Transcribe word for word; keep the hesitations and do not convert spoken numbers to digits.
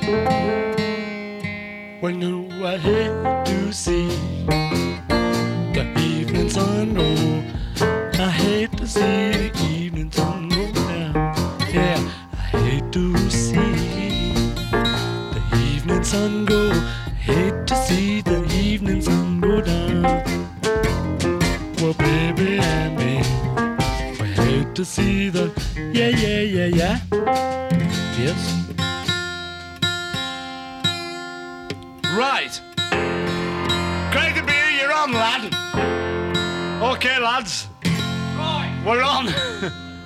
Well, no, I hate to see the evening sun go. I hate to see the evening sun go down. Yeah, I hate to see the evening sun go. Hate to see the evening sun go down. Well, baby and me, we hate to see the, yeah, yeah, yeah, yeah. Yes. Right. Craig the beer, you're on, lad. Okay, lads. Right. We're on.